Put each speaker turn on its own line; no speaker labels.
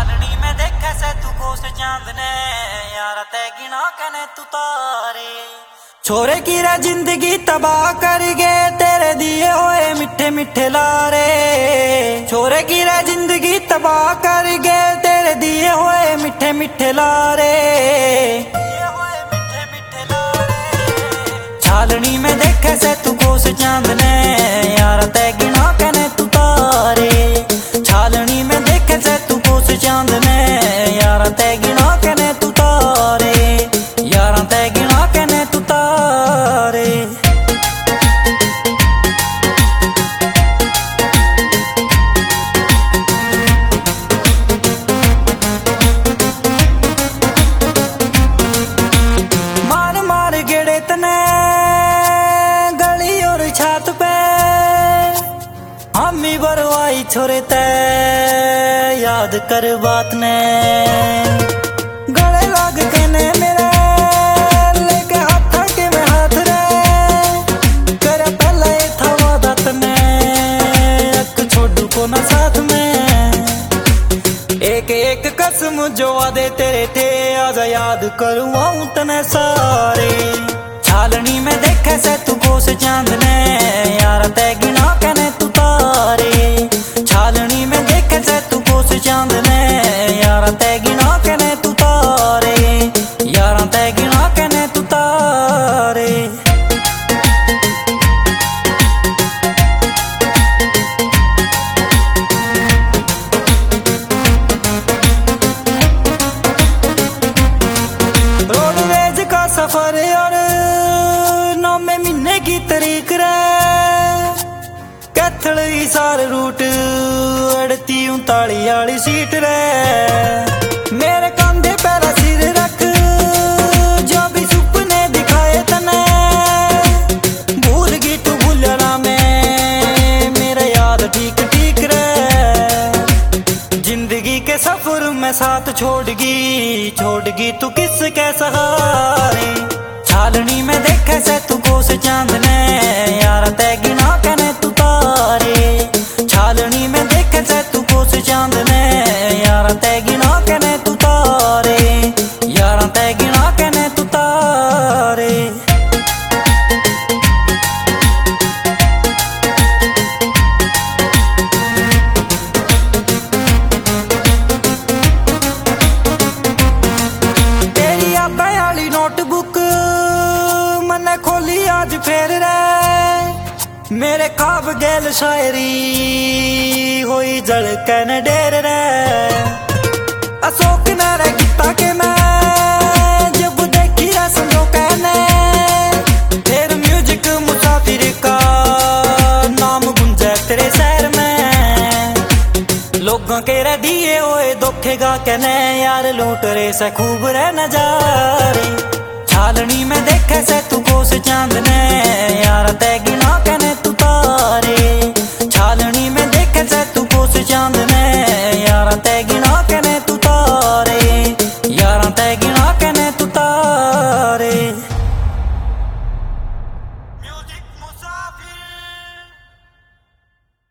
छालनी में देखे से तू कोस चांद ने यार ते गिना कने तू तारे। छोरे की रे जिंदगी तबाह कर गे तेरे दिए होए मिठे मिठे लारे। छोरे की रे जिंदगी तबाह कर गे तेरे दिए होए मिठे मिठे लारे। छालनी में देखे से तू कोस चांद ने यार ते गिना कने तू तारे। छालनी में देखे से तू कोस चांद ने यार ते गिना कने तू तारे। यार ते गिना कने तू तारे। मार मार गेड़े तने गली और छात पे हमी बरवाई छोरे ते याद कर बात ने। गले लग के ने मेरे लेके हाथ के में हाथ रे कर पहले था वादा तने एक छोड़ू को ना साथ में। एक एक कसम जो वादे तेरे थे आजा याद करूँ तने सारे। छालनी में देखे से तू कोस चांद ने यार ते गिना कने तू तारे। छालनी में देखे से तू कोस चांद ने यार ते गिना कने तू तारे। यार ते गिना कने तू तारे। रोडवेज का सफर और 9 महीने की तारीख रे कैथल सार रूट 38-39 वाली सीट रे। मेरे कंधे पर सिर रख जो भी सुपने दिखाए तने भूल गई तू भूलना में मेरा याद ठीक ठीक रे। जिंदगी के सफर में साथ छोड़ गई तू किसके सहारे। छालनी में देखे से तू कोस चांद ने यार ते गिना कने तू तारे। छालनी में देखे से तू कोस चांद ने यार ते गिना कने तू तारे। यार ते गिना कने तू तारे। तेरी यादां वाली नोटबुक मैंने खोली आज फेर रे मेरे ख्वाब गेल शायरी होई जड़कन डेर रे। अशोक नारे गीता के मैं जब देखी रे समझो कहने फिर म्यूजिक मुसाफिर का नाम गुंजे तेरे शहर में। लोगों के रे दिए होए धोखेगा कहने यार लूट रे से खूब रे नजारे। छालनी में देखे से तू कोस चांद ने यार ते गिना कने तू तारे। छालनी में देखे से तू कोस चांद ने यार ते गिना कने तू